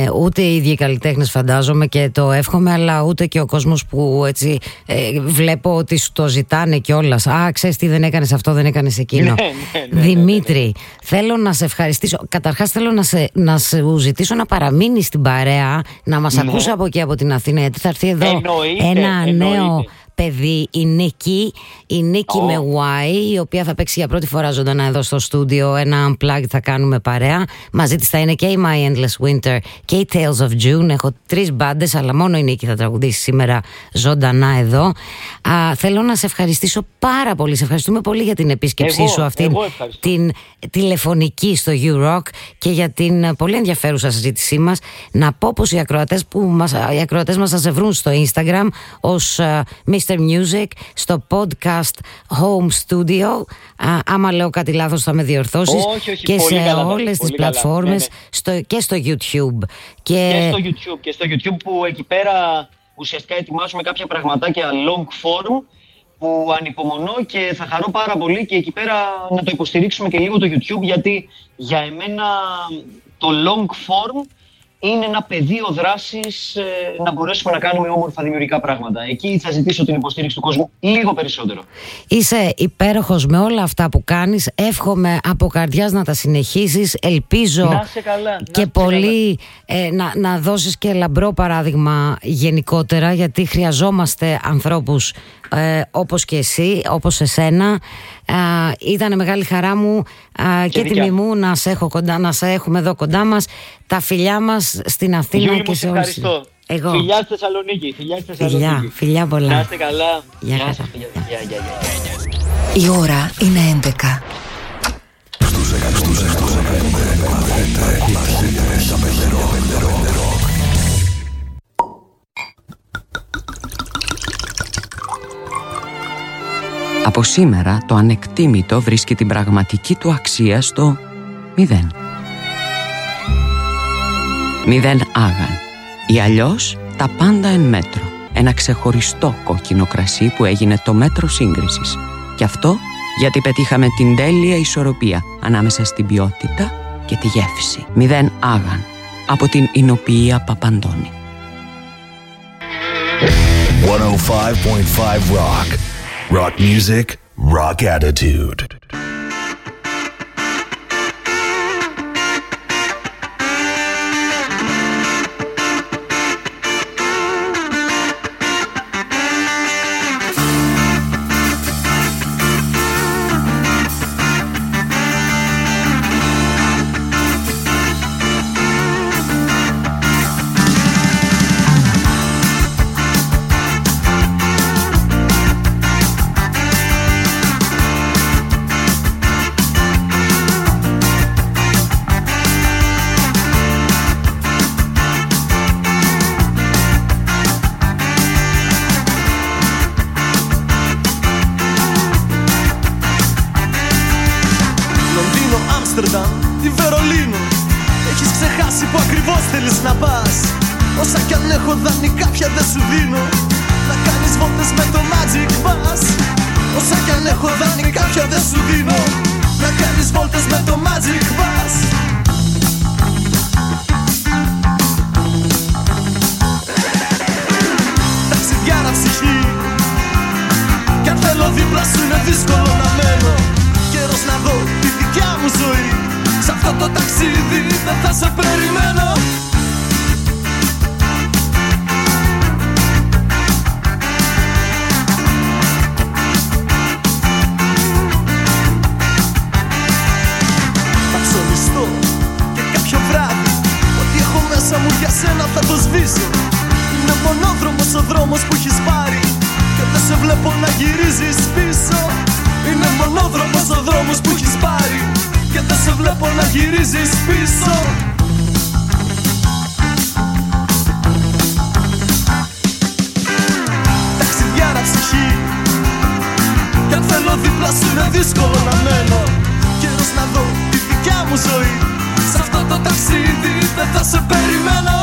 ούτε οι ίδιοι καλλιτέχνες, φαντάζομαι, και το εύχομαι, αλλά ούτε και ο κόσμος που έτσι βλέπω ότι σου το ζητάνε κιόλας. Ξέρεις τι, δεν έκανες αυτό, δεν έκανες εκείνο. Δημήτρη, θέλω να σε ευχαριστήσω. Καταρχάς θέλω να σου ζητήσω να παραμείνεις στην παρέα, να μας ακούσει από εκεί από την Αθήνα, γιατί θα έρθει εδώ ένα νέο παιδί, η Νίκη με Y, η οποία θα παίξει για πρώτη φορά ζωντανά εδώ στο στούντιο. Ένα unplugged θα κάνουμε παρέα. Μαζί της θα είναι και η My Endless Winter και η Tales of June. Έχω 3 μπάντες, αλλά μόνο η Νίκη θα τραγουδήσει σήμερα ζωντανά εδώ. Θέλω να σε ευχαριστήσω πάρα πολύ. Σε ευχαριστούμε πολύ για την επίσκεψή σου αυτή την τηλεφωνική στο U-Rock και για την πολύ ενδιαφέρουσα συζήτησή μας. Να πω πως οι ακροατές μας θα σε βρουν στο Instagram ως Mr. Music, στο podcast Home Studio. Άμα λέω κάτι λάθος θα με διορθώσεις. Όχι, και σε όλες τις πλατφόρμες, και στο YouTube. Και στο YouTube που εκεί πέρα ουσιαστικά ετοιμάζουμε κάποια πραγματάκια long form που ανυπομονώ και θα χαρώ πάρα πολύ και εκεί πέρα να το υποστηρίξουμε και λίγο το YouTube, γιατί για εμένα το long form είναι ένα πεδίο δράσης να μπορέσουμε να κάνουμε όμορφα δημιουργικά πράγματα. Εκεί θα ζητήσω την υποστήριξη του κόσμου λίγο περισσότερο. Είσαι υπέροχος με όλα αυτά που κάνεις. Εύχομαι από καρδιάς να τα συνεχίσεις. Ελπίζω να είσαι καλά, και πολύ να δώσεις και λαμπρό παράδειγμα γενικότερα, γιατί χρειαζόμαστε ανθρώπους όπως και εσύ, όπως εσένα. Ήταν μεγάλη χαρά μου και τιμή μου να σε έχω κοντά, να σε έχουμε εδώ κοντά μας. Τα φιλιά μας στην Αθήνα. Γιούλη, και σε όλους. Ευχαριστώ. Εγώ. Φιλιά στη Θεσσαλονίκη. Φιλιά πολλά. Να είστε καλά. Γεια σας. Η ώρα είναι 11. Από σήμερα το ανεκτήμητο βρίσκει την πραγματική του αξία στο 0. 0 άγαν ή αλλιώς τα πάντα εν μέτρο. Ένα ξεχωριστό κόκκινο κρασί που έγινε το μέτρο σύγκρισης. Και αυτό γιατί πετύχαμε την τέλεια ισορροπία ανάμεσα στην ποιότητα και τη γεύση. 0 άγαν από την Ινοποιία Παπαντώνη. 105.5 Rock. Rock music, rock attitude. Ή Βερολίνο, έχεις ξεχάσει που ακριβώς θέλεις να πας. Όσα κι αν έχω δανεικά πια δεν σου δίνω. Να κάνεις βόλτες με το Magic Bus. Όσα κι αν έχω δανεικά πια δεν σου δίνω. Να κάνεις βόλτες με το Magic Bus. Ταξιδιάρα ψυχή, κι αν θέλω δίπλα σου είναι δύσκολο να μένω. Καιρός να δω τη δικιά μου ζωή. Σ' αυτό το ταξίδι δεν θα σε περιμένω. Θα ψωνιστώ και κάποιο βράδυ. Ό,τι έχω μέσα μου για σένα θα το σβήσω. Είναι μονόδρομος ο δρόμος που έχεις πάρει και δεν σε βλέπω να γυρίζεις πίσω. Είναι μονόδρομος ο δρόμος που έχεις πάρει και δεν σε βλέπω να γυρίζεις πίσω. Ταξιδιάρα ψυχή, κι αν θέλω δίπλα σου είναι δύσκολο να μένω. Καιρός να δω τη δικιά μου ζωή. Σ' αυτό το ταξίδι δεν θα σε περιμένω.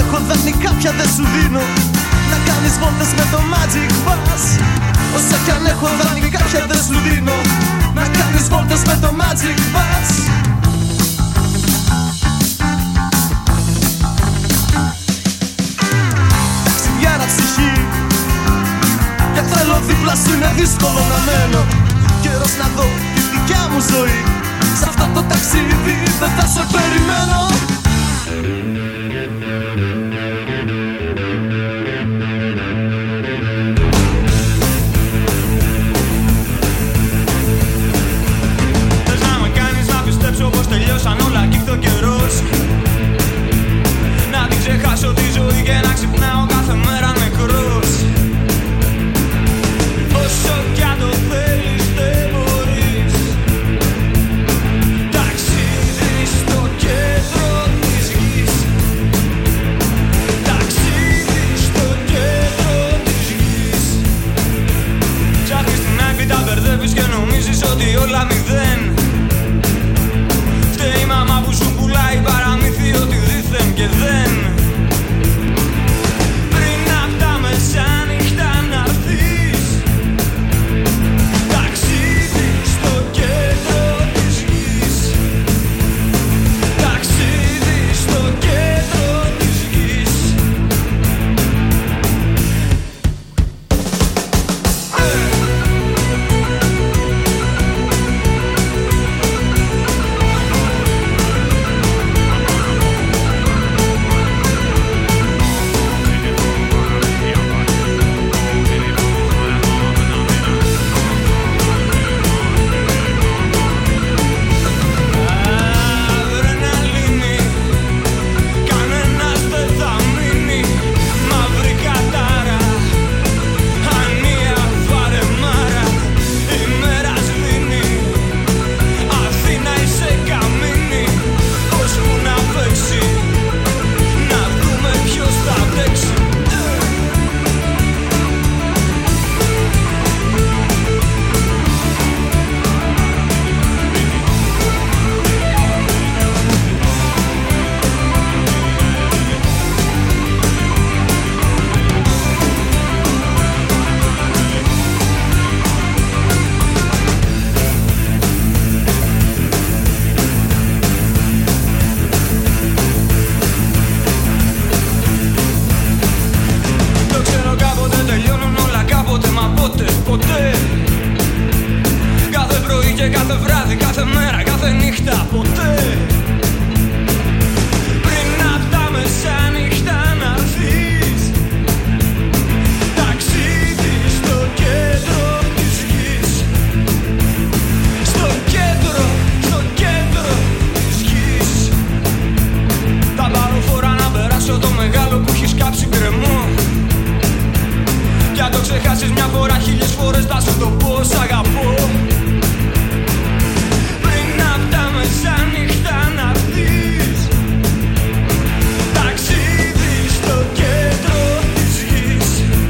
έχω δανεικά πια δεν σου δίνω. Να κάνεις βόλτες με το Magic Bus. Όσα κι αν έχω δανεικά πια δεν σου δίνω. Να κάνεις βόλτες με το Magic Bus. Ταξιδιάρα ψυχή, και θέλω δίπλα σου είναι δύσκολο να μένω. Καιρός να δω τη δικιά μου ζωή. Σ' αυτό το ταξίδι δεν θα σε περιμένω. Θες να με κάνεις να πιστέψω πως τελειώσαν όλα κι ήρθε ο καιρός. Να την ξεχάσω τη ζωή και να ξυπνάω κάθε μέρα νεκρός. Όσο κι αν το θέλεις δεν μπορείς. Ταξίδι στο κέντρο της γης. Ταξίδι στο κέντρο της γης. Ψάχνεις την άκρη, τα μπερδεύεις και νομίζεις ότι όλα μηδέν. Φταίει η μαμά που σου πουλάει παραμύθι ότι δήθεν και δεν. Πριν απ' τα μεσάνυχτα να'ρθείς. Ταξίδι στο κέντρο της γης. Ταξίδι στο κέντρο της γης. Αδρεναλίνη, κανένας δεν θα μείνει. Μαύρη κατάρα, ανία βαρεμάρα. Η μέρα σβήνει, Αθήνα είσαι καμίνη. Ώσπου να παίξει, να δούμε ποιος θα αντέξει. Το ξέρω κάποτε τελειώνουν όλα κάποτε, μα πότε, ποτέ. Κάθε πρωί και κάθε βράδυ, κάθε μέρα, κάθε νύχτα, ποτέ. Πριν απ' τα μεσάνυχτα να'ρθείς. Ταξίδι στο κέντρο της γης. Στο κέντρο της γης. Θα πάρω φορά να περάσω το μεγάλο που έχει σκάψει γκρεμό. Κι αν το ξεχάσεις μια φορά, χίλιες φορές θα σου το πω, σ' αγαπώ. Πριν απ' τα μεσάνυχτα να'ρθείς. Ταξίδι στο κέντρο της γης.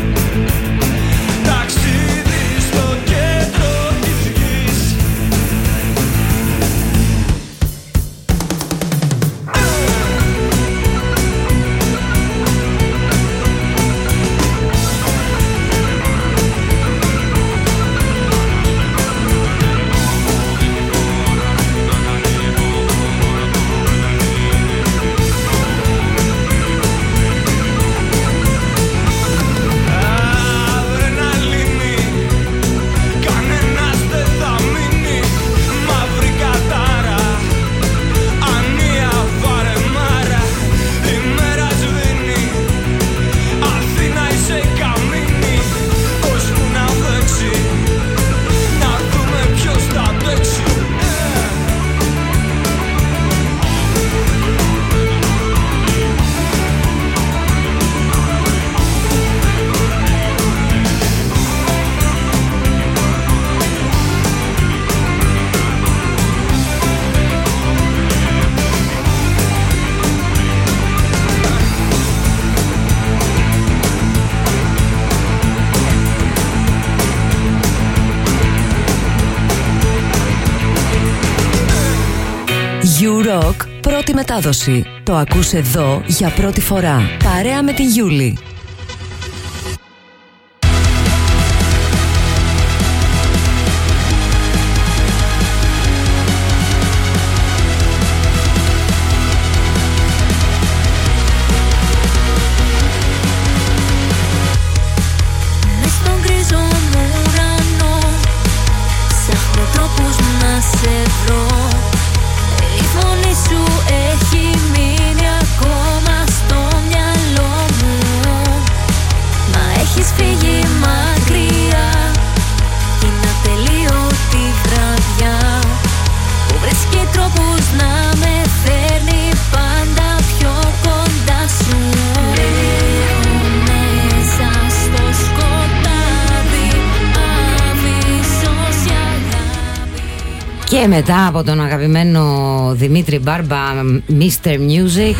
Ταξίδι στο κέντρο της γης. True Rock, πρώτη μετάδοση. Το ακούς εδώ για πρώτη φορά. Παρέα με τη Γιούλη. Και μετά από τον αγαπημένο Δημήτρη Μπάρμπα, Mr. Music,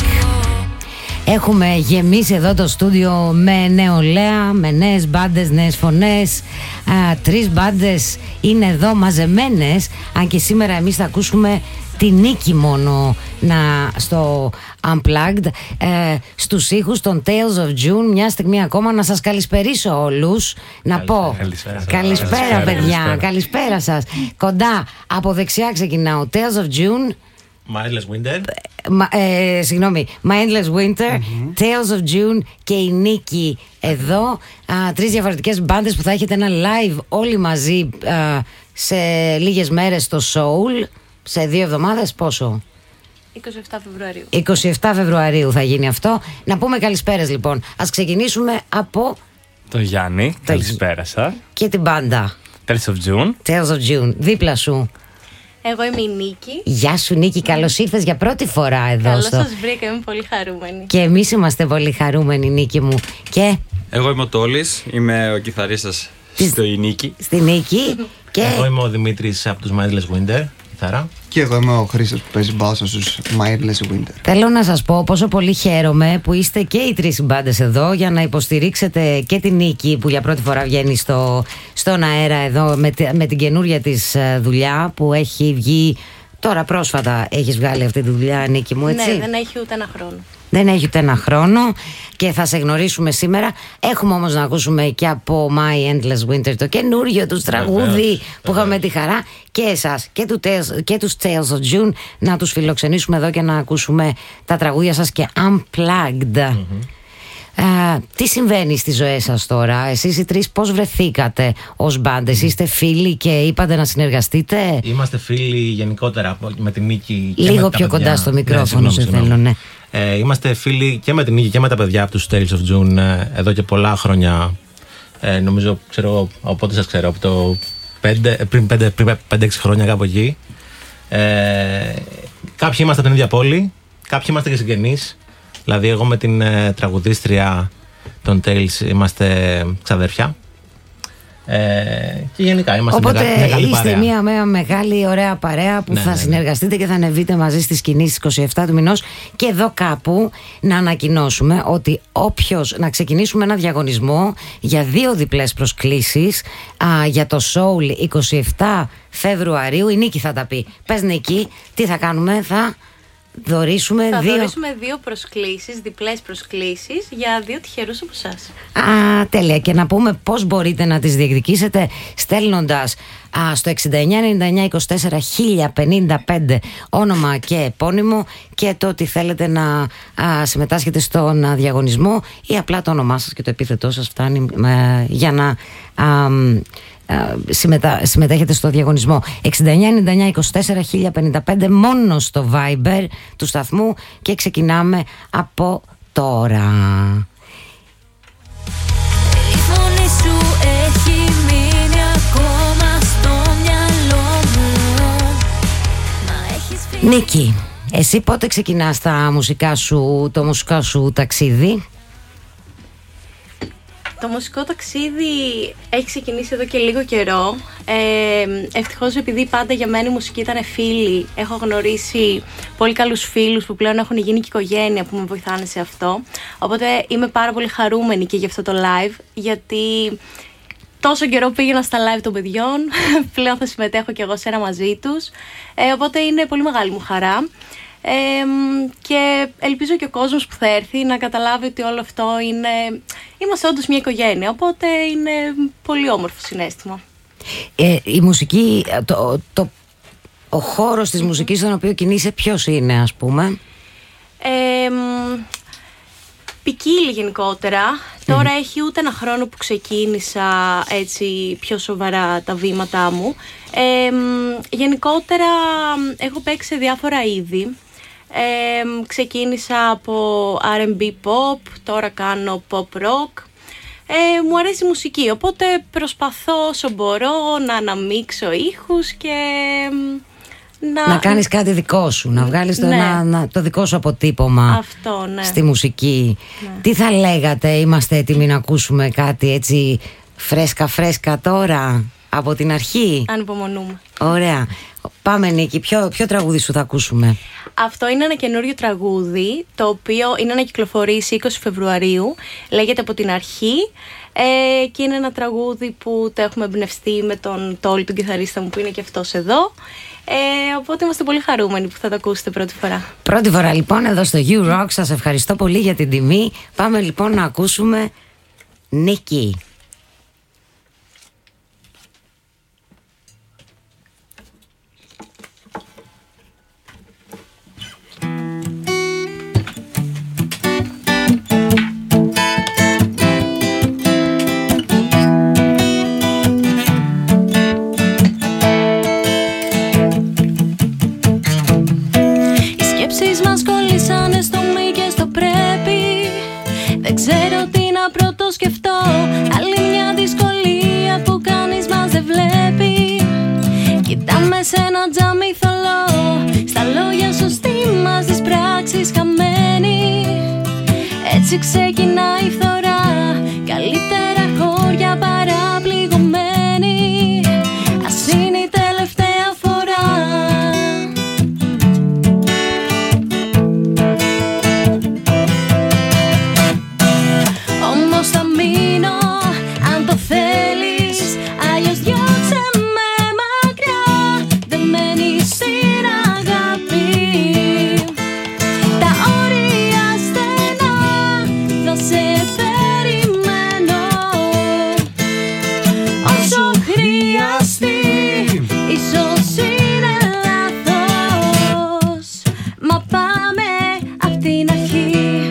έχουμε γεμίσει εδώ το στούντιο με νεολαία, με νέες μπάντες, νέες φωνές. 3 μπάντες είναι εδώ μαζεμένες, αν και σήμερα εμείς θα ακούσουμε τη Νίκη μόνο στο Unplugged, στους ήχους των Tales of June. Μια στιγμή ακόμα να σας καλησπερίσω όλους. Να πω καλησπέρα παιδιά, καλησπέρα σας. Κοντά από δεξιά ξεκινάω. Tales of June, My Endless Winter. Συγγνώμη, My Endless Winter, Tales of June και η Νίκη εδώ. 3 διαφορετικές μπάντες που θα έχετε ένα live όλοι μαζί σε λίγες μέρες στο Soul. Σε 2 εβδομάδες πόσο? 27 Φεβρουαρίου. 27 Φεβρουαρίου θα γίνει αυτό. Να πούμε καλησπέρες λοιπόν. Ας ξεκινήσουμε από το Γιάννη. Καλησπέρα σας. Και την μπάντα Tales of June. Tales of June. Δίπλα σου. Εγώ είμαι η Νίκη. Γεια σου Νίκη, καλώς ήρθες για πρώτη φορά εδώ. Καλώς σας βρήκα, είμαι πολύ χαρούμενη. Και εμείς είμαστε πολύ χαρούμενοι, Νίκη μου. Και εγώ είμαι ο Τόλης, είμαι ο κιθαρίστας στη Νίκη. Στη Νίκη. Και εγώ είμαι ο Δημήτρης από τους My Endless Winter. Και εγώ είμαι ο Χρήστος που παίζει μπάσα στους My Endless Winter. Θέλω να σας πω πόσο πολύ χαίρομαι που είστε και οι 3 μπάντες εδώ για να υποστηρίξετε και την Νίκη που για πρώτη φορά βγαίνει στον αέρα εδώ με την καινούρια της δουλειά που έχει βγει τώρα πρόσφατα. Έχεις βγάλει αυτή τη δουλειά, Νίκη μου, έτσι? Ναι, δεν έχει ούτε ένα χρόνο. Δεν έχει ούτε ένα χρόνο και θα σε γνωρίσουμε σήμερα. Έχουμε όμως να ακούσουμε και από My Endless Winter το καινούριο τους τραγούδι που είχαμε τη χαρά και εσάς και τους Tales of June να τους φιλοξενήσουμε εδώ και να ακούσουμε τα τραγούδια σας και Unplugged. Τι συμβαίνει στις ζωές σας τώρα? Εσείς οι 3 πώς βρεθήκατε ως μπάντες? Είστε φίλοι και είπατε να συνεργαστείτε? Είμαστε φίλοι γενικότερα με την Νίκη. Λίγο πιο κοντά στο μικρόφωνο σε θέλω, ναι. Είμαστε φίλοι και με την Νίκη και με τα παιδιά από τους Tales of June εδώ και πολλά χρόνια. Νομίζω, ξέρω, οπότε σας ξέρω, από το πριν 5-6 χρόνια κάπου εκεί. Κάποιοι είμαστε από την ίδια πόλη, κάποιοι είμαστε και συγγενείς. Δηλαδή εγώ με την τραγουδίστρια των Tales είμαστε ξαδέρφια. Και γενικά είμαστε οπότε μεγάλη είστε παρέα. μια μεγάλη ωραία παρέα που θα συνεργαστείτε και θα ανεβείτε μαζί στη σκηνή στις 27 του μηνός. Και εδώ κάπου να ανακοινώσουμε ότι να ξεκινήσουμε ένα διαγωνισμό για 2 διπλές προσκλήσεις για το Soul 27 Φεβρουαρίου. Η Νίκη θα τα πει. Πες Νίκη, τι θα κάνουμε? Θα δωρήσουμε 2 προσκλήσεις, διπλές προσκλήσεις για 2 τυχερούς από εσάς. Τέλεια. Και να πούμε πώς μπορείτε να τις διεκδικήσετε στέλνοντας στο 6999241055 όνομα και επώνυμο και το ότι θέλετε να συμμετάσχετε στον διαγωνισμό ή απλά το όνομά σας και το επίθετό σας φτάνει για να συμμετέχετε στο διαγωνισμό. 6999241055 μόνο στο Viber του σταθμού και ξεκινάμε από τώρα. Η φωνή σου έχει μείνει ακόμα στο μυαλό μου. Νίκη, εσύ πότε ξεκινάς το μουσικό σου ταξίδι? Το μουσικό ταξίδι έχει ξεκινήσει εδώ και λίγο καιρό. Ευτυχώς, επειδή πάντα για μένα η μουσική ήταν φίλη, έχω γνωρίσει πολύ καλούς φίλους που πλέον έχουν γίνει και οικογένεια που με βοηθάνε σε αυτό. Οπότε είμαι πάρα πολύ χαρούμενη και για αυτό το live, γιατί τόσο καιρό πήγαινα στα live των παιδιών, πλέον θα συμμετέχω και εγώ σε ένα μαζί τους. Οπότε είναι πολύ μεγάλη μου χαρά. Και ελπίζω και ο κόσμος που θα έρθει να καταλάβει ότι όλο αυτό είμαστε όντως μια οικογένεια, οπότε είναι πολύ όμορφο συναίσθημα. Η μουσική, ο χώρος της μουσικής στον οποίο κινείσαι ποιος είναι, ας πούμε? Ποικίλει γενικότερα. Τώρα έχει ούτε ένα χρόνο που ξεκίνησα έτσι πιο σοβαρά τα βήματά μου. Γενικότερα έχω παίξει σε διάφορα είδη. Ξεκίνησα από R&B pop, τώρα κάνω pop rock. Μου αρέσει η μουσική, οπότε προσπαθώ όσο μπορώ να αναμίξω ήχους και να κάνεις κάτι δικό σου, να βγάλεις το δικό σου αποτύπωμα. Αυτό, ναι. Στη μουσική. Ναι. Τι θα λέγατε, είμαστε έτοιμοι να ακούσουμε κάτι έτσι φρέσκα τώρα από την αρχή? Ανυπομονούμε. Ωραία. Πάμε, Νίκη, ποιο τραγούδι σου θα ακούσουμε? Αυτό είναι ένα καινούριο τραγούδι, το οποίο είναι να κυκλοφορήσει 20 Φεβρουαρίου. Λέγεται Από την Αρχή και είναι ένα τραγούδι που το έχουμε εμπνευστεί με τον Τόλι, τον κιθαρίστα μου, που είναι και αυτός εδώ. Οπότε είμαστε πολύ χαρούμενοι που θα το ακούσετε πρώτη φορά. Πρώτη φορά λοιπόν εδώ στο You Rock. Σας ευχαριστώ πολύ για την τιμή. Πάμε λοιπόν να ακούσουμε Νίκη. Ξέρω τι να πρώτο σκεφτώ. Άλλη μια δυσκολία που κανείς μας δεν βλέπει. Κοιτάμε σε ένα τζάμι θολό. Στα λόγια σου στη μας τις πράξεις χαμένοι. Έτσι ξεκινάει η φθορά. Καλύτερα χώρια παρά πληγωμένοι. Ας είναι η τελευταία φορά. Όμως θα μείνω αν το θέλεις. Αλλιώς διώξε με μακριά. Δεμένη στην αγάπη. Τα όρια στενά θα σε περιμένω. Όσο χρειαστεί. Ίσως είναι λάθος. Μα πάμε απ' την αρχή.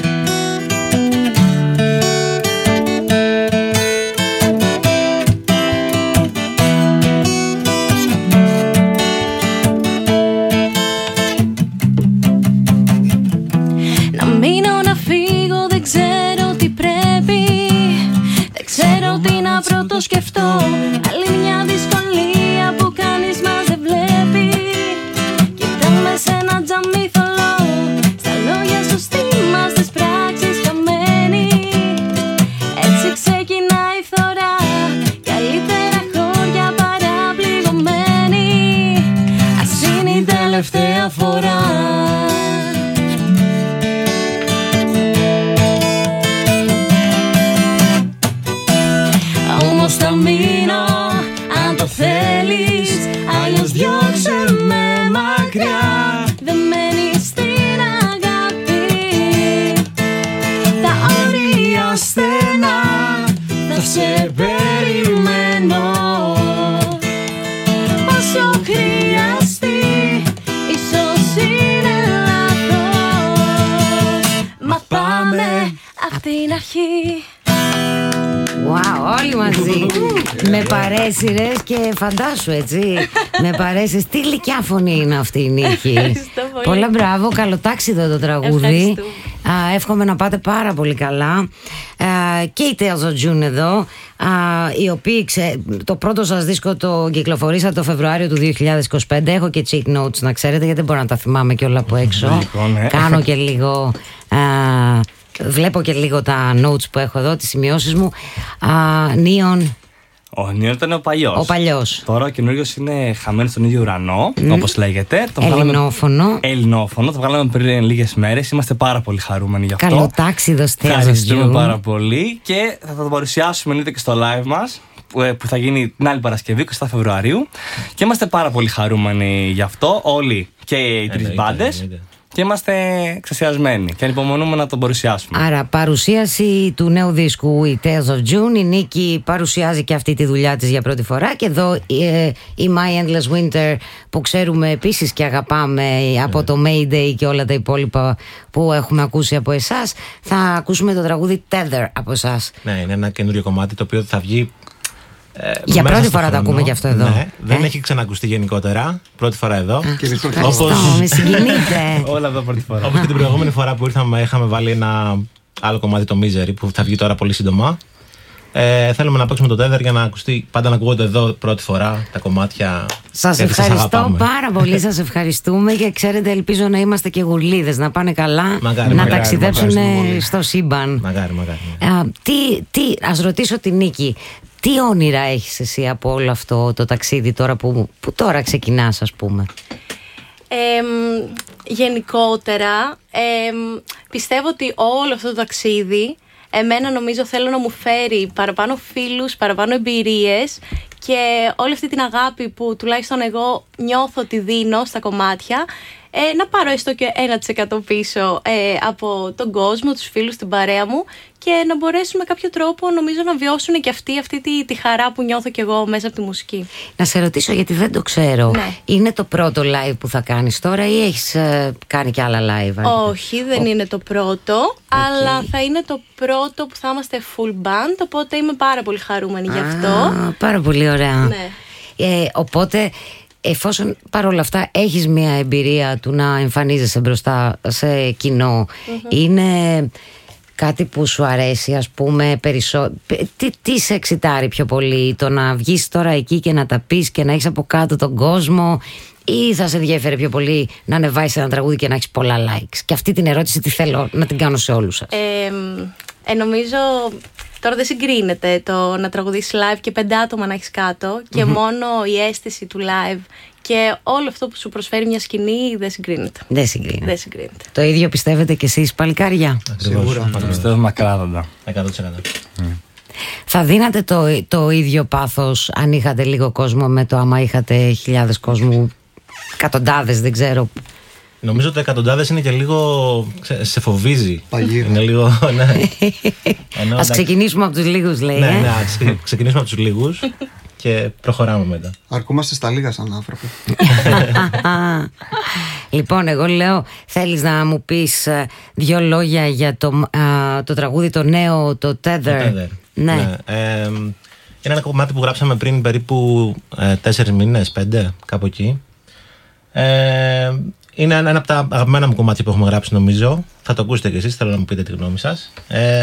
Να μείνω, να φύγω, δεν ξέρω τι πρέπει. Δεν ξέρω τι να πρώτο σκεφτώ. Άλλη μια δυσκολία που κανείς μας δεν βλέπει. Κοιτάμε σε ένα τζαμί θολό. Στα λόγια σου στη μας τις πράξεις χαμένοι. Έτσι ξεκινάει η φθορά. Καλύτερα χώρια παρά πληγωμένοι. Ας είναι η τελευταία φορά. Όμως θα μείνω αν το θέλεις. Αλλιώς διώξε με μακριά. Δεμένη στην αγάπη. Τα όρια στενά θα σε περιμένω. Όσο χρειαστεί. Ίσως είναι λάθος. Μα πάμε απ' την αρχή. Wow, όλοι μαζί. Με παρέσιρες και φαντάσου, έτσι. Με παρέσιρες. Τι γλυκιά φωνή είναι αυτή η Νίκη. πολύ. Πολλά μπράβο, καλοτάξιδο το τραγούδι. Εύχομαι να πάτε πάρα πολύ καλά. Και οι Tales of June εδώ, οι οποίοι το πρώτο σας δίσκο το κυκλοφορήσατε το Φεβρουάριο του 2025. Έχω και cheat notes, να ξέρετε, γιατί δεν μπορώ να τα θυμάμαι και όλα από έξω. Κάνω και λίγο... Βλέπω και λίγο τα notes που έχω εδώ, τις σημειώσεις μου. Neon. Ο Neon ήταν ο παλιός. Ο παλιός. Τώρα ο καινούριος είναι χαμένος στον ίδιο ουρανό, όπως λέγεται. Ελληνόφωνο. Ελληνόφωνο. Το βγάλαμε πριν λίγες μέρες. Είμαστε πάρα πολύ χαρούμενοι γι' αυτό. Καλοτάξιδο στέλνος. Ευχαριστούμε πάρα πολύ. Και θα το παρουσιάσουμε εννοείται και στο live μας, που θα γίνει την άλλη Παρασκευή, 27 Φεβρουαρίου. Και είμαστε πάρα πολύ χαρούμενοι γι' αυτό. Όλοι και οι τρεις μπάντες. και είμαστε εξασιασμένοι και ανυπομονούμε να τον παρουσιάσουμε. Άρα, παρουσίαση του νέου δίσκου η Tales of June. Η Νίκη παρουσιάζει και αυτή τη δουλειά της για πρώτη φορά. Και εδώ η My Endless Winter, που ξέρουμε επίσης και αγαπάμε από το Mayday και όλα τα υπόλοιπα που έχουμε ακούσει από εσάς. Θα ακούσουμε το τραγούδι Tether από εσάς. Ναι, είναι ένα καινούριο κομμάτι το οποίο θα βγει. Για πρώτη φορά το ακούμε και αυτό εδώ. Ναι, δεν έχει ξανακουστεί γενικότερα. Πρώτη φορά εδώ. Ευχαριστώ, με συγκινείτε. Όλα εδώ πρώτη φορά. Όπως και την προηγούμενη φορά που ήρθαμε, είχαμε βάλει ένα άλλο κομμάτι, το Misery, που θα βγει τώρα πολύ σύντομα. Θέλουμε να παίξουμε το Tether για να ακουστεί πάντα, να ακούγονται εδώ πρώτη φορά τα κομμάτια. Σας ευχαριστώ πάρα πολύ, σας ευχαριστούμε και ξέρετε, ελπίζω να είμαστε και γουρλίδες, να πάνε καλά, να ταξιδέψουν στο σύμπαν. Μακάρι. Ας ρωτήσω την Νίκη, τι όνειρα έχεις εσύ από όλο αυτό το ταξίδι τώρα που τώρα ξεκινάς, ας πούμε? Γενικότερα, πιστεύω ότι όλο αυτό το ταξίδι εμένα νομίζω θέλω να μου φέρει παραπάνω φίλους, παραπάνω εμπειρίες και όλη αυτή την αγάπη που τουλάχιστον εγώ νιώθω ότι δίνω στα κομμάτια, να πάρω έστω και 1% πίσω από τον κόσμο, τους φίλους, την παρέα μου και να μπορέσουν με κάποιο τρόπο νομίζω να βιώσουν και αυτή τη χαρά που νιώθω κι εγώ μέσα από τη μουσική. Να σε ρωτήσω, γιατί δεν το ξέρω, ναι. Είναι το πρώτο live που θα κάνεις τώρα ή έχεις κάνει και άλλα live? Όχι, δεν είναι το πρώτο, αλλά θα είναι το πρώτο που θα είμαστε full band, οπότε είμαι πάρα πολύ χαρούμενη γι' αυτό. Πάρα πολύ ωραία. Ναι. Οπότε, εφόσον παρόλα αυτά έχεις μια εμπειρία του να εμφανίζεσαι μπροστά σε κοινό, είναι κάτι που σου αρέσει, ας πούμε, τι σε εξητάρει πιο πολύ, το να βγεις τώρα εκεί και να τα πεις και να έχεις από κάτω τον κόσμο, ή θα σε ενδιαφέρει πιο πολύ να ανεβάσεις ένα τραγούδι και να έχεις πολλά likes? Και αυτή την ερώτηση τη θέλω να την κάνω σε όλους σας. Νομίζω τώρα δεν συγκρίνεται το να τραγουδήσεις live και 5 άτομα να έχεις κάτω και μόνο η αίσθηση του live και όλο αυτό που σου προσφέρει μια σκηνή δεν συγκρίνεται. Δεν συγκρίνεται. Το ίδιο πιστεύετε κι εσείς, παλικάρια? Σίγουρα. Πιστεύω ακράδαντα. 100%. Θα δίνατε το ίδιο πάθος αν είχατε λίγο κόσμο με το άμα είχατε χιλιάδες κόσμου, εκατοντάδες, δεν ξέρω? Νομίζω ότι εκατοντάδες είναι και λίγο. Σε φοβίζει. Παγίδα. Είναι λίγο. Ναι. Ας ξεκινήσουμε από τους λίγους, λέει. Ναι, ξεκινήσουμε από τους λίγους και προχωράμε μετά. Αρκούμαστε στα λίγα σαν άνθρωποι. Λοιπόν, εγώ λέω, θέλεις να μου πεις 2 λόγια για το τραγούδι το νέο, το Tether? Ναι. Είναι ένα κομμάτι που γράψαμε πριν περίπου 4 μήνες, 5, κάπου εκεί. Είναι ένα από τα αγαπημένα μου κομμάτια που έχουμε γράψει, νομίζω. Θα το ακούσετε κι εσείς, θέλω να μου πείτε τη γνώμη σας.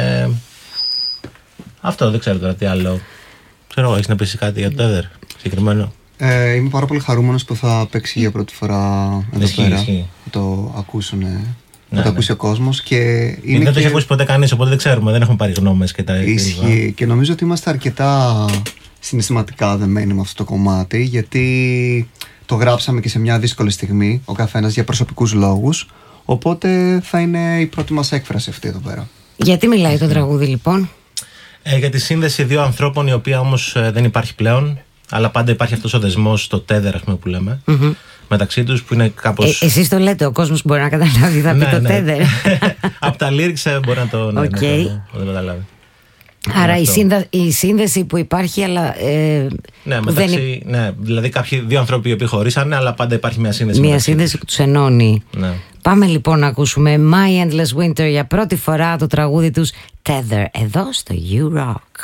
Αυτό, δεν ξέρω τώρα τι άλλο. Ξέρω, έχεις να πεις κάτι για το Tether συγκεκριμένο? Είμαι πάρα πολύ χαρούμενος που θα παίξει για πρώτη φορά εδώ πέρα. Το ακούσουν. Να το ακούσει ο κόσμος. Δεν το έχει ακούσει ποτέ κανείς, οπότε δεν ξέρουμε, δεν έχουμε πάρει γνώμες και τα ίδια. Ισχύει. Και νομίζω ότι είμαστε αρκετά συναισθηματικά δεμένοι με αυτό το κομμάτι, γιατί το γράψαμε και σε μια δύσκολη στιγμή, ο καθένας για προσωπικούς λόγους. Οπότε θα είναι η πρώτη μας έκφραση αυτή εδώ πέρα. Γιατί μιλάει το τραγούδι, λοιπόν? Για τη σύνδεση 2 ανθρώπων, η οποία όμως δεν υπάρχει πλέον, αλλά πάντα υπάρχει αυτός ο δεσμός, το Tether, ας πούμε, που λέμε, μεταξύ τους, που είναι κάπως. Εσείς το λέτε, ο κόσμος μπορεί να καταλάβει, θα πει το Tether. Από τα lyrics μπορεί να το καταλάβει. Άρα η σύνδεση που υπάρχει, αλλά. Ναι, μεταξύ. Ναι, δηλαδή κάποιοι 2 άνθρωποι οι οποίοι χωρίσανε, αλλά πάντα υπάρχει μια σύνδεση. Μια σύνδεση που τους ενώνει. Ναι. Πάμε λοιπόν να ακούσουμε My Endless Winter για πρώτη φορά, το τραγούδι τους Tether, εδώ στο You Rock.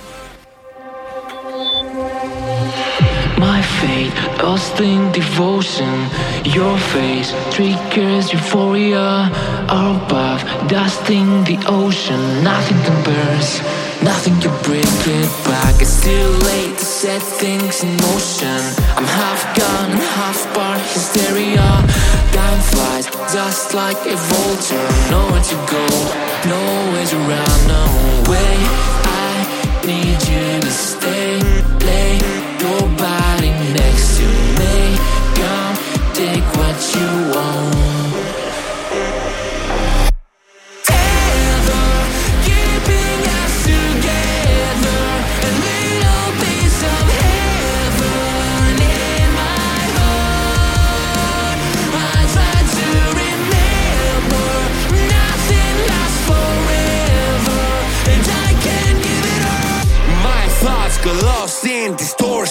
My fate, lost in devotion. Your face triggers euphoria. Our path, dusting the ocean. Nothing compares, nothing can bring it back. It's too late to set things in motion. I'm half gone, half part hysteria. Time flies, just like a vulture. Nowhere to go, nowhere to run, no way. I need you to stay, lay your body next to me. Come take what you want. Remain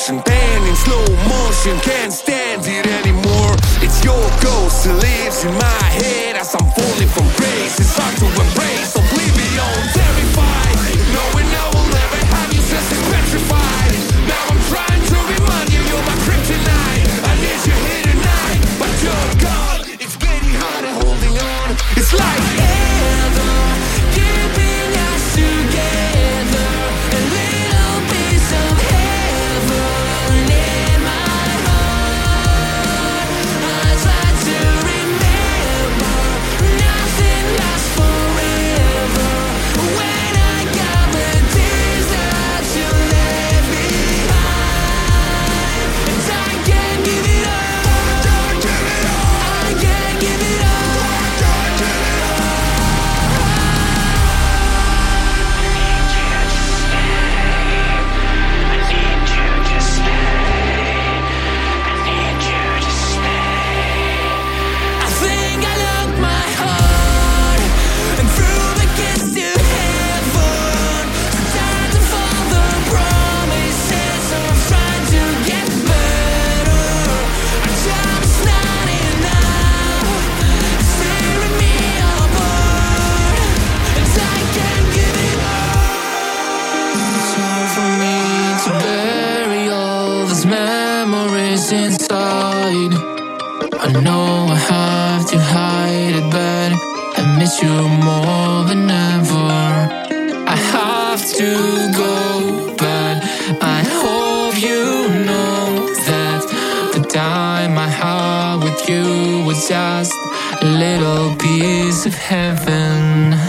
ocean, banned in slow motion, can't stand it anymore. It's your ghost that lives in my head as I'm falling from grace. It's hard to embrace oblivion, terrified, knowing I will never have you, just as petrified. Now I'm trying to remind you you're my kryptonite. I need you here tonight, but you're gone. It's getting harder holding on. It's like heather keeping us together. A little piece of heaven in my heart. I try to remember nothing lasts forever. When I got the tears that you left behind, and I can't give it up. I can't give it up. I think I locked my heart and threw the kiss to heaven. Tired to fall the promises of trying to get better. Our time's not enough. It's tearing me apart, and I can't give it up. It's hard for me to bury all these memories inside. I know I have to hide it, but I miss you more than ever. I have to go, but I hope you know that the time I had with you was just a little piece of heaven.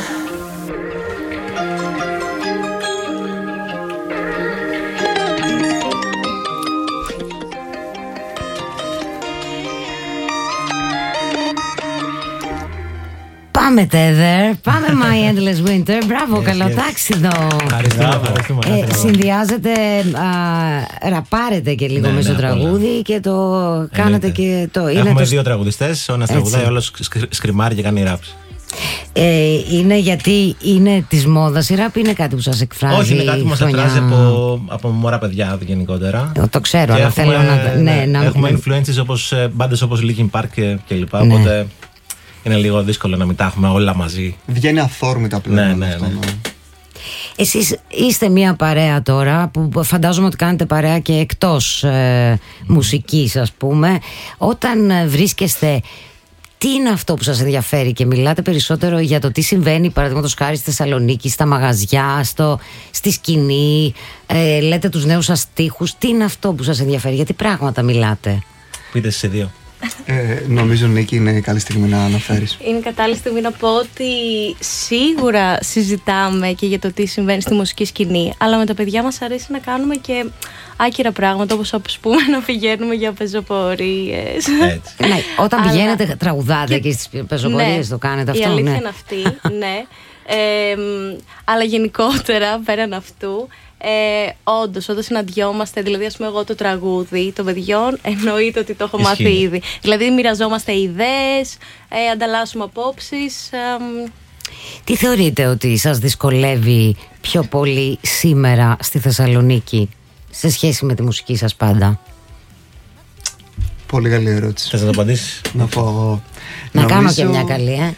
Πάμε Tether, πάμε My Endless Winter. Μπράβο, καλοτάξιδο. Συνδυάζετε, ραπάρετε και λίγο με στο τραγούδι και το κάνετε και το... Έχουμε δύο τραγουδιστές, ο ένας τραγουδάει, ο άλλος σκριμάρει και κάνει raps. Είναι γιατί είναι της μόδας η ραπ, είναι κάτι που σας εκφράζει? Όχι, είναι κάτι που μας εκφράζει από μωρά παιδιά γενικότερα. Το ξέρω, αλλά θέλω να... Έχουμε influences όπως μπάντες όπως Linkin Park και λοιπά, οπότε είναι λίγο δύσκολο να μην τα έχουμε όλα μαζί. Βγαίνει αθόρμητα πλέον. Ναι. Εσείς είστε μια παρέα τώρα που φαντάζομαι ότι κάνετε παρέα και εκτός μουσικής, ας πούμε. Όταν βρίσκεστε, τι είναι αυτό που σας ενδιαφέρει και μιλάτε περισσότερο για το τι συμβαίνει, παραδείγματος χάρη στη Θεσσαλονίκη, στα μαγαζιά, στη σκηνή, λέτε τους νέους σας στίχους, τι είναι αυτό που σας ενδιαφέρει, γιατί πράγματα μιλάτε? Πείτε σε δύο. Νομίζω, Νίκη, είναι καλή στιγμή να αναφέρεις. Είναι κατάλληλη στιγμή να πω ότι σίγουρα συζητάμε και για το τι συμβαίνει στη μουσική σκηνή, αλλά με τα παιδιά μας αρέσει να κάνουμε και άκυρα πράγματα, όπως ας πούμε να πηγαίνουμε για πεζοπορίες. Ναι, όταν πηγαίνετε τραγουδάτε και στις πεζοπορίες, το κάνετε αυτό? Η αλήθεια είναι αυτή, ναι. Αλλά γενικότερα πέραν αυτού, όντως όταν συναντιόμαστε, δηλαδή ας πούμε εγώ το τραγούδι των παιδιών, εννοείται ότι το έχω μάθει ήδη. Δηλαδή μοιραζόμαστε ιδέες, ανταλλάσσουμε απόψεις. Τι θεωρείτε ότι σας δυσκολεύει πιο πολύ σήμερα στη Θεσσαλονίκη σε σχέση με τη μουσική σας πάντα? Πολύ καλή ερώτηση. Θες να το απαντήσεις? Να πω. Να κάνω και μια καλή,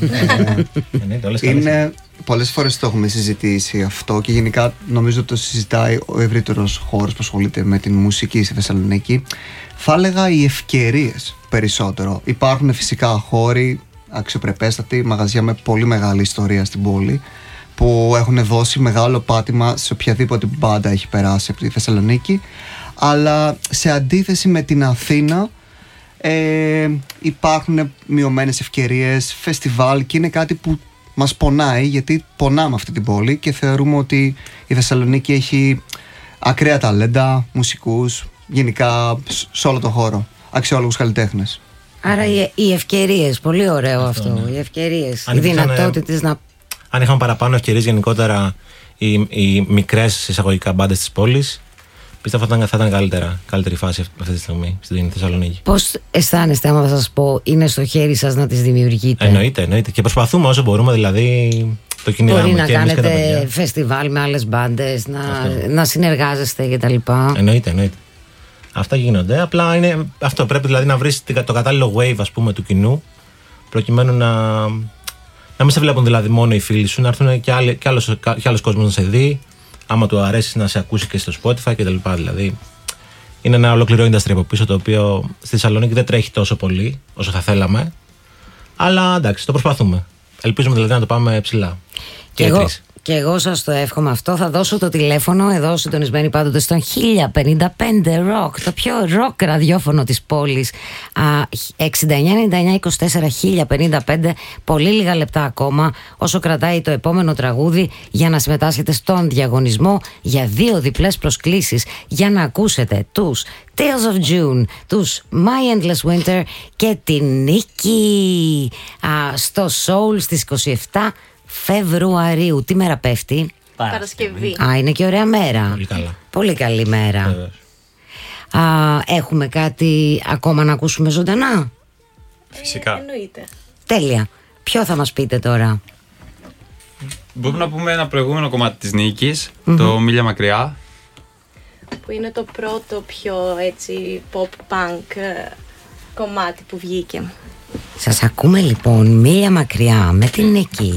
Είναι πολλές φορές το έχουμε συζητήσει αυτό και γενικά νομίζω το συζητάει ο ευρύτερος χώρος που ασχολείται με την μουσική στη Θεσσαλονίκη. Θα έλεγα οι ευκαιρίες περισσότερο. Υπάρχουν φυσικά χώροι αξιοπρεπέστατοι, μαγαζιά με πολύ μεγάλη ιστορία στην πόλη που έχουν δώσει μεγάλο πάτημα σε οποιαδήποτε μπάντα έχει περάσει από τη Θεσσαλονίκη, αλλά σε αντίθεση με την Αθήνα υπάρχουν μειωμένες ευκαιρίες, φεστιβάλ, και είναι κάτι που μας πονάει, γιατί πονάμε αυτή την πόλη και θεωρούμε ότι η Θεσσαλονίκη έχει ακραία ταλέντα, μουσικούς, γενικά σε όλο τον χώρο, αξιόλογους καλλιτέχνες. Άρα οι ευκαιρίες, πολύ ωραίο αυτό, οι ευκαιρίες, οι δυνατότητες να... Αν είχαμε παραπάνω ευκαιρίες γενικότερα οι μικρές εισαγωγικά μπάντες της πόλης, πιστεύω θα ήταν καλύτερη φάση αυτή τη στιγμή στην Θεσσαλονίκη. Πώς αισθάνεστε, άμα θα σας πω, είναι στο χέρι σας να τις δημιουργείτε? Εννοείται. Και προσπαθούμε όσο μπορούμε, δηλαδή το κυνηγάμε. Μπορεί να κάνετε φεστιβάλ με άλλες μπάντες, να συνεργάζεστε κτλ. Εννοείται. Αυτά γίνονται. Απλά είναι αυτό. Πρέπει δηλαδή να βρεις το κατάλληλο wave, ας πούμε, του κοινού, προκειμένου να μην σε βλέπουν δηλαδή μόνο οι φίλοι σου, να έρθουν και άλλος κόσμος να σε δει. Άμα του αρέσει να σε ακούσει και στο Spotify κτλ. Δηλαδή είναι ένα ολόκληρο industry από πίσω, το οποίο στη Θεσσαλονίκη δεν τρέχει τόσο πολύ όσο θα θέλαμε. Αλλά εντάξει, το προσπαθούμε. Ελπίζουμε δηλαδή να το πάμε ψηλά. Και εγώ σας το εύχομαι αυτό. Θα δώσω το τηλέφωνο εδώ συντονισμένοι πάντοτε στον 1055 Rock, το πιο rock ραδιόφωνο της πόλης. 6999-24-1055. Πολύ λίγα λεπτά ακόμα, όσο κρατάει το επόμενο τραγούδι, για να συμμετάσχετε στον διαγωνισμό για 2 διπλές προσκλήσεις για να ακούσετε τους Tales of June, τους My Endless Winter και τη νίκη στο Soul στις 27 Φεβρουαρίου. Τι μέρα πέφτει? Παρασκευή. Είναι και ωραία μέρα. Πολύ καλά. Πολύ καλή μέρα. Έχουμε κάτι ακόμα να ακούσουμε ζωντανά? Φυσικά. Εννοείται. Τέλεια. Ποιο θα μας πείτε τώρα? Μπορούμε να πούμε ένα προηγούμενο κομμάτι της Νίκης, το Μίλια Μακριά, που είναι το πρώτο πιο έτσι pop-punk κομμάτι που βγήκε. Σας ακούμε λοιπόν, Μίλια Μακριά με την Νίκη.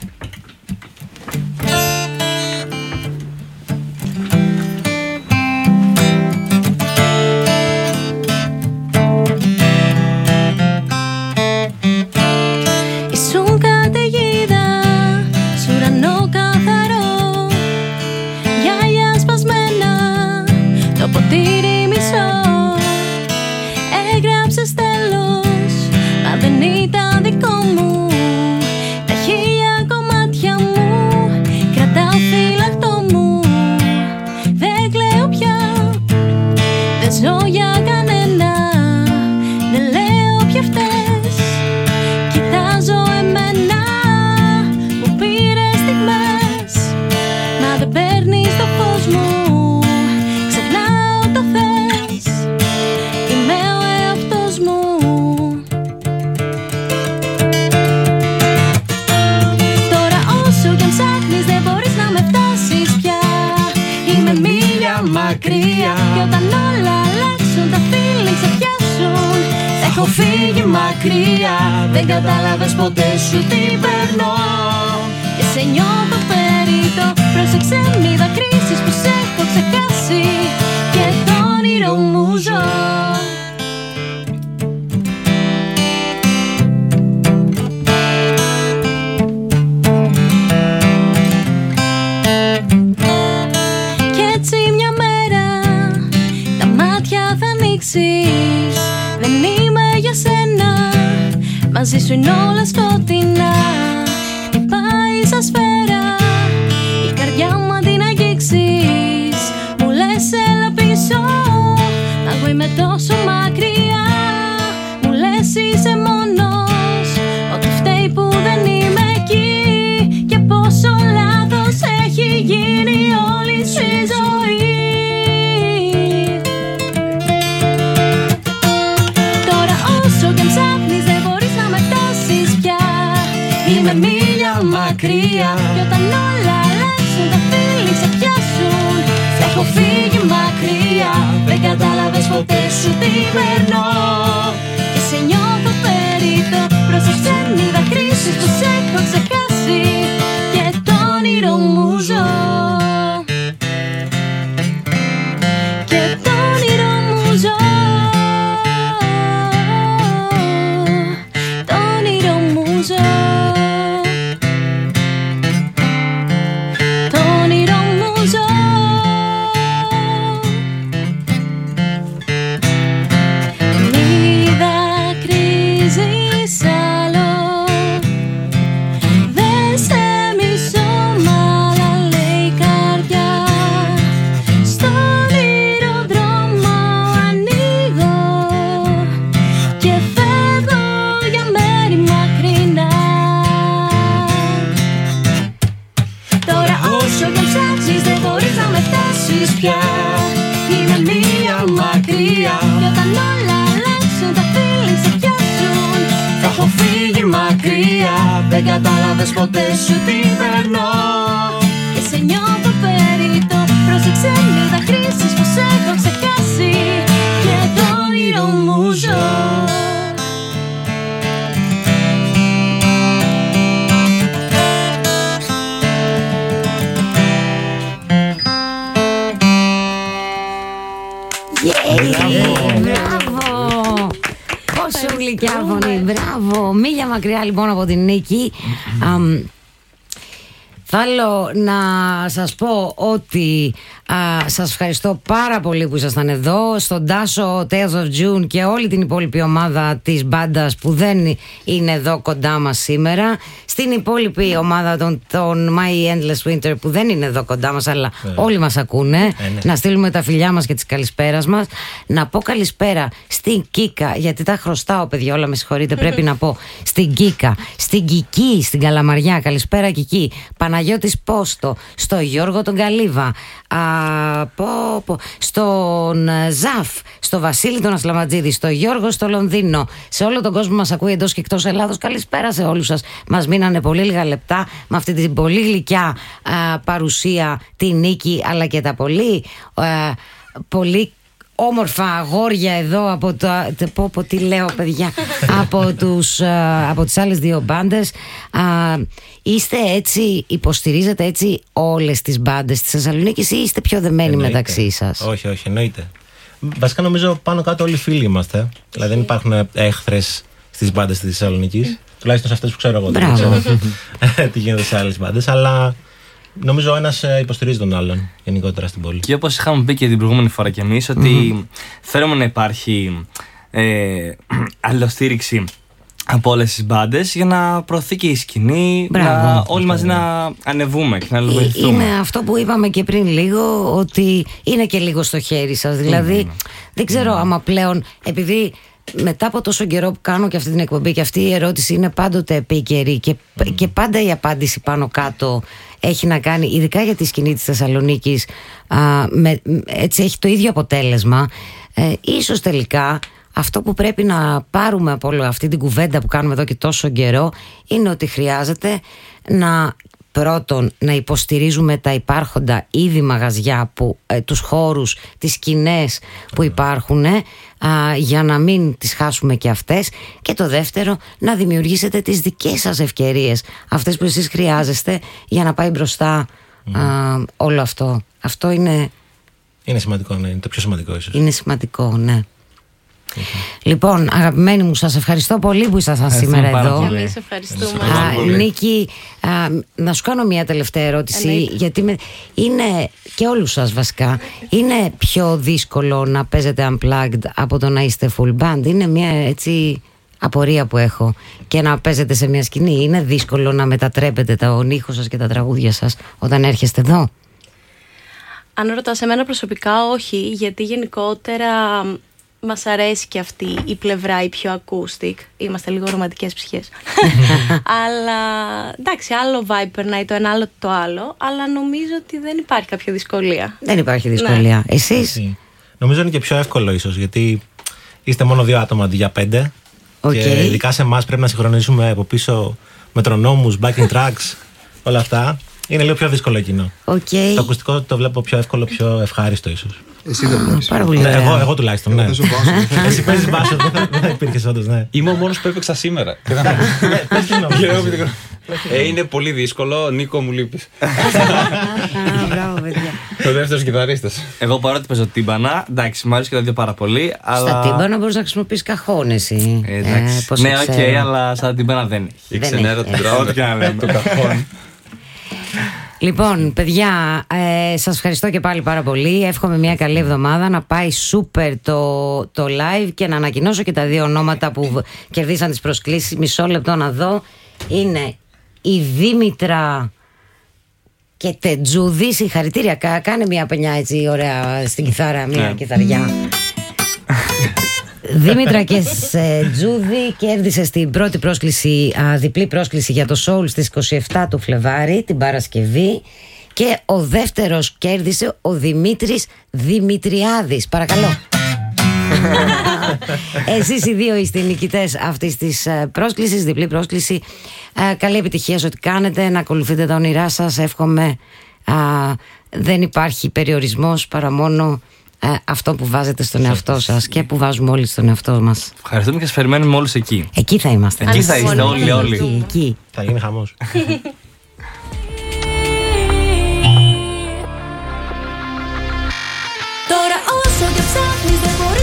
Ήσουν καταιγίδα, σ' ουρανό καθαρό, γυαλιά σπασμένα, το ποτήρι μισό. Έγραψες τέλος, μα δεν ήταν δικό μου. Τα 1000 κομμάτια μου κρατάω φυλακτό μου. Δεν κλαίω πια, δεν ζω για κανένα, δεν λέω πια φταίς. Κοιτάζω εμένα που πήρε στιγμές, μα δεν παίρνεις το φως μου. Ξεχνάω το θες, είμαι ο εαυτός μου. Τώρα όσο κι αν ψάχνεις δεν μπορείς να με φτάσεις πια. Είμαι μίλια μακριά κι όταν όλα αλλάξουν τα feelings σε πιάσουν. Έχω φύγει μακριά, δεν κατάλαβες ποτέ σου τι περνώ. Και σε νιώθω περίτω, πρόσεξε μη δακρύσεις που σε έχω ξεχάσει και το όνειρο μου ζω. Κι έτσι μια μέρα τα μάτια θα ανοίξεις. Δεν είμαι για σένα, μαζί σου είναι όλα σκοτεινά. Χτυπάει σαν σφαίρα η καρδιά μου αντί να αγγίξεις. Μου λες έλα πίσω, μα εγώ είμαι τόσο μακριά. Μου λες είσαι μόνος, ότι φταίει που δεν είμαι εκεί. Και πόσο λάθος έχει γίνει όλη σου η ζωή. Τώρα όσο κι αν ψάχνεις δεν μπορείς να με φτάσεις πια. Είμαι μίλια μακριά κι όταν όλα αλλάξουν τα feelings σε πιάσουν. Σ' έχω φύγει μακριά, δεν κατάλαβες ποτέ σου τι περνώ. Και σε νιώθω περίτω, πρόσεξε μη δακρύσεις που σε έχω ξεχάσει και το όνειρο μου ζω. Και το όνειρο μου ζω. Το όνειρο μου ζω. Το όνειρο μου ζω. Μη δακρύζεις άλλο, δεν σε μισώ, μ' άλλα λέει η καρδιά. Στον ήροδρόμο ανοίγω και φεύγω για μέρη μακρινά. Τώρα όσο κι αν ψάξεις δεν μπορείς να με φτάσεις πια. Είμαι μίλια μακριά κι όταν όλα αλλάξουν τα feelings σε πιάσουν. Θα έχω φύγει μακριά, δεν κατάλαβες ποτέ σου τι περνώ. Και σε νιώθω περίτω, πρόσεξε μη δακρύσεις που σε έχω ξεχάσει Μπράβο! Πόσο γλυκιά φωνή, μπράβο! Μίλια μακριά λοιπόν από την Νίκη. Θέλω να σας πω ότι σας ευχαριστώ πάρα πολύ που ήσασταν εδώ. Στον Τάσο, Tales of June και όλη την υπόλοιπη ομάδα της μπάντας που δεν είναι εδώ κοντά μας σήμερα. Στην υπόλοιπη ομάδα των My Endless Winter που δεν είναι εδώ κοντά μας, αλλά όλοι μας ακούνε. Να στείλουμε τα φιλιά μας και τις καλησπέρας μας. Να πω καλησπέρα στην Κίκα, γιατί τα χρωστάω παιδιά, όλα με συγχωρείτε, πρέπει να πω. Στην Κίκα, στην Κική, στην Καλαμαριά, καλησπέρα Κική. Παναγιώτης Πόστο, στο Γιώργο τον Καλίβα, στον Ζαφ, στο Βασίλη τον Ασλαματζίδη, στο Γιώργο στο Λονδίνο, σε όλο τον κόσμο που μας ακούει εντός και εκτός Ελλάδος. Καλησπέρα σε όλους σας. Μας μείνανε πολύ λίγα λεπτά με αυτή την πολύ γλυκιά παρουσία, τη Νίκη, αλλά και τα πολύ όμορφα αγόρια εδώ από τι λέω παιδιά, από τις άλλες δύο μπάντες. Είστε έτσι, υποστηρίζετε έτσι όλες τις μπάντες της Θεσσαλονίκης ή είστε πιο δεμένοι μεταξύ σας? Όχι, εννοείται. Βασικά νομίζω πάνω κάτω όλοι φίλοι είμαστε. Δηλαδή δεν υπάρχουν έχθρες στις μπάντες της Θεσσαλονίκης. Τουλάχιστον σε αυτές που ξέρω εγώ. Δεν ξέρω τι γίνεται σε άλλες μπάντες, αλλά νομίζω ο ένας υποστηρίζει τον άλλον γενικότερα στην πόλη. Και όπως είχαμε πει και την προηγούμενη φορά κι εμείς, ότι θέλουμε να υπάρχει αλληλοστήριξη από όλες τις μπάντες για να προωθεί και η σκηνή, όλοι μαζί να ανεβούμε και να βοηθούμε. Είναι αυτό που είπαμε και πριν λίγο, ότι είναι και λίγο στο χέρι σας. Δηλαδή δεν ξέρω άμα πλέον, επειδή μετά από τόσο καιρό που κάνω και αυτή την εκπομπή και αυτή η ερώτηση είναι πάντοτε επίκαιρη και πάντα η απάντηση πάνω κάτω έχει να κάνει, ειδικά για τη σκηνή της Θεσσαλονίκης, έτσι έχει το ίδιο αποτέλεσμα. Ίσως τελικά αυτό που πρέπει να πάρουμε από όλη αυτή την κουβέντα που κάνουμε εδώ και τόσο καιρό είναι ότι χρειάζεται πρώτον να υποστηρίζουμε τα υπάρχοντα ήδη μαγαζιά, τους χώρους, τις σκηνές που υπάρχουν, για να μην τις χάσουμε και αυτές, και το δεύτερο να δημιουργήσετε τις δικές σας ευκαιρίες, αυτές που εσείς χρειάζεστε για να πάει μπροστά όλο αυτό. Αυτό είναι σημαντικό, ναι, είναι το πιο σημαντικό ίσως. Είναι σημαντικό, ναι. Λοιπόν, αγαπημένοι μου, σας ευχαριστώ πολύ που ήσασταν σήμερα εδώ. Εμείς ευχαριστούμε. Νίκη, να σου κάνω μια τελευταία ερώτηση, γιατί είναι και όλους σας βασικά, είναι πιο δύσκολο να παίζετε unplugged από το να είστε full band? Είναι μια έτσι απορία που έχω. Και να παίζετε σε μια σκηνή, είναι δύσκολο να μετατρέπετε τον ήχο σας και τα τραγούδια σας όταν έρχεστε εδώ? Αν ρωτάς εμένα προσωπικά, όχι, γιατί γενικότερα μας αρέσει και αυτή η πλευρά, η πιο acoustic. Είμαστε λίγο ρομαντικές ψυχές. Αλλά εντάξει, άλλο vibe περνάει το ένα, άλλο το άλλο. Αλλά νομίζω ότι δεν υπάρχει κάποια δυσκολία. Δεν υπάρχει δυσκολία. Ναι. Εσείς? Νομίζω είναι και πιο εύκολο ίσως, γιατί είστε μόνο 2 άτομα αντί για 5. Και ειδικά σε εμάς πρέπει να συγχρονίσουμε από πίσω μετρονόμους, backing tracks, όλα αυτά. Είναι λίγο πιο δύσκολο εκείνο. Το ακουστικό το βλέπω πιο εύκολο, πιο ευχάριστο ίσως. Εσύ δεν βλέπεις. Πάρα πολύ ωραία. Εγώ τουλάχιστον, ναι. Εσύ παίζεις μπάσο, δεν υπήρχες όντως, ναι. Είμαι ο μόνος που έπαιξα σήμερα. Είναι πολύ δύσκολο, Νίκο μου λείπεις. Μπράβο παιδιά. Ο δεύτερος κιθαρίστας. Εγώ παρότι παίζω τύμπανα, εντάξει, μου αρέσει και τα δύο πάρα πολύ. Στα τύμπανα μπορείς να χρησιμοποιείς καχών εσύ. Ναι, οκ, αλλά στα τύμπανα δεν έχει. Η ξενέρα την τρώω, ό,τι και να λέμε, το καχών. Λοιπόν, παιδιά, σας ευχαριστώ και πάλι πάρα πολύ. Εύχομαι μια καλή εβδομάδα, να πάει super το live και να ανακοινώσω και τα 2 ονόματα που κερδίσαν τις προσκλήσεις. Μισό λεπτό να δω. Είναι η Δήμητρα και Τετζούδη. Συγχαρητήρια, κάνε μια πενιά έτσι ωραία στην κιθάρα, μια κιθαριά. Δήμητρα και Τζούδη κέρδισε στην πρώτη πρόσκληση, διπλή πρόσκληση για το Soul στις 27 του Φλεβάρι, την Παρασκευή, και ο δεύτερος κέρδισε ο Δημήτρης Δημητριάδης. Παρακαλώ. Εσείς οι δύο είστε οι νικητές αυτής της πρόσκλησης, διπλή πρόσκληση. Καλή επιτυχία σε ό,τι κάνετε, να ακολουθείτε τα όνειρά σας. Εύχομαι δεν υπάρχει περιορισμός παρά μόνο αυτό που βάζετε στον εαυτό σας και που βάζουμε όλοι στον εαυτό μας. Ευχαριστούμε και σας περιμένουμε όλους εκεί. Εκεί θα είμαστε. Εκεί θα είστε όλοι. Εκεί. Θα γίνει χαμός. Τώρα όσο και ψάχνεις δεν μπορείς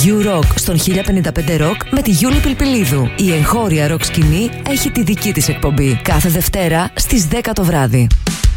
U-Rock στον 1055 Rock με τη Γιούλη Πιλπιλίδου. Η εγχώρια ροκ σκηνή έχει τη δική της εκπομπή. Κάθε Δευτέρα στις 10 το βράδυ.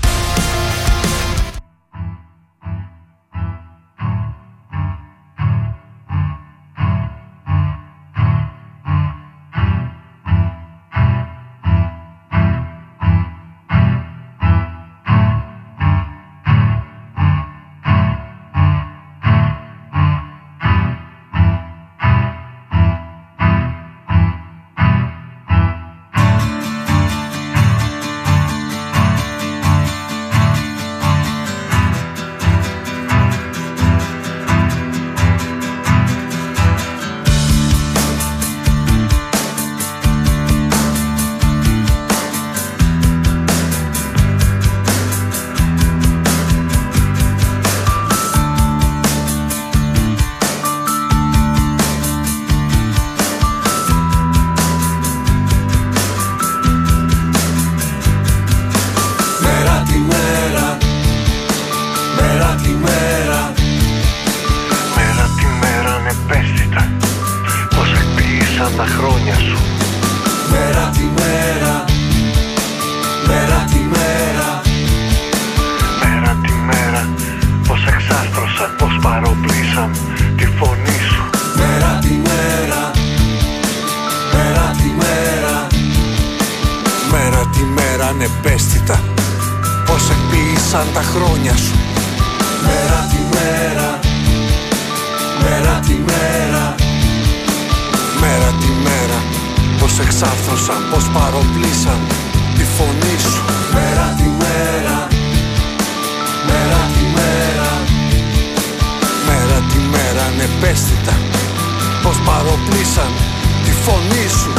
ανεπαίσθητα πως εκποίησαν τα χρόνια σου. Μέρα τη μέρα, μέρα τη μέρα, μέρα τη μέρα, πως εξάρθρωσαν, πως παροπλήσαν τη φωνή σου. Μέρα τη μέρα, μέρα τη μέρα, μέρα τη μέρα ανεπαίσθητα, πως παροπλήσαν τη φωνή σου.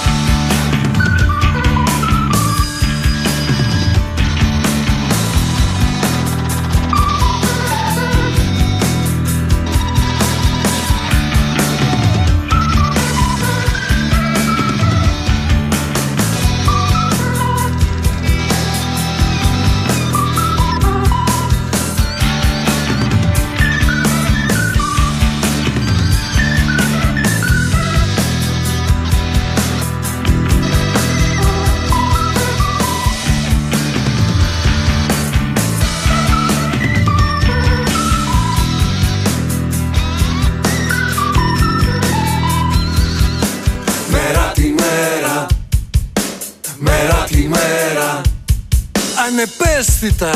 Ανεπαίσθητα,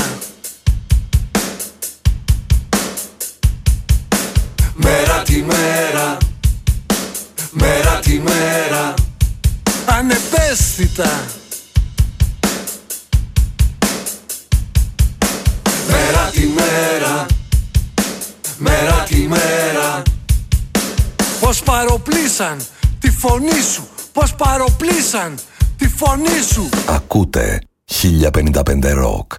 μέρα τη μέρα, μέρα τη μέρα, ανεπαίσθητα, μέρα τη μέρα, μέρα τη μέρα, πως παροπλήσαν τη φωνή σου, πως παροπλήσαν τη φωνή σου. Ακούτε 1055 Rock.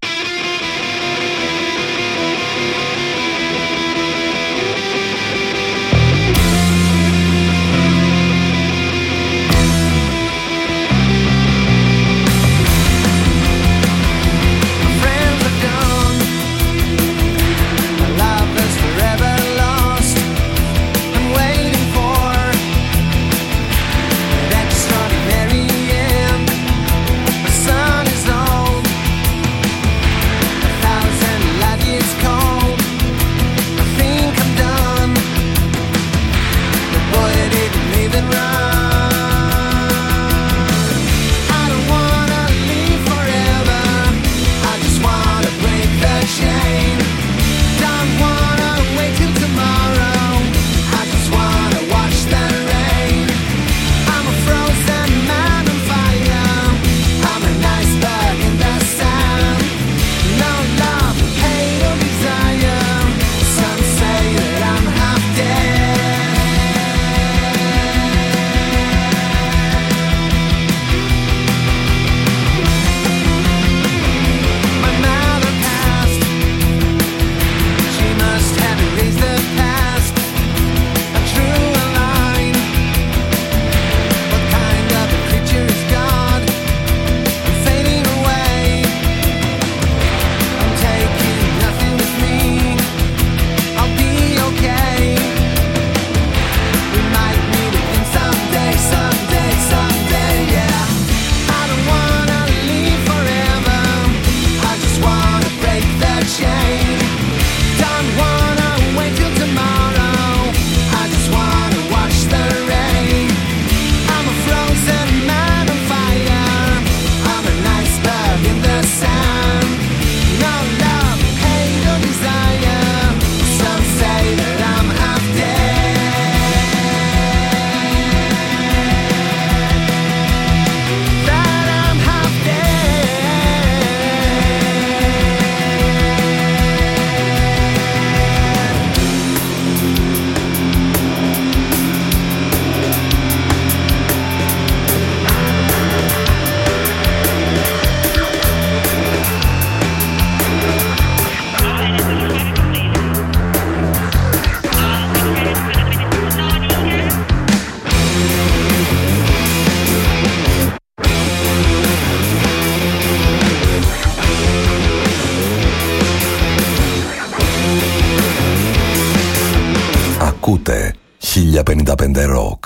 Ακούτε 1055 Rock.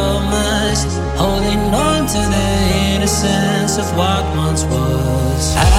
Promised, holding on to the innocence of what once was.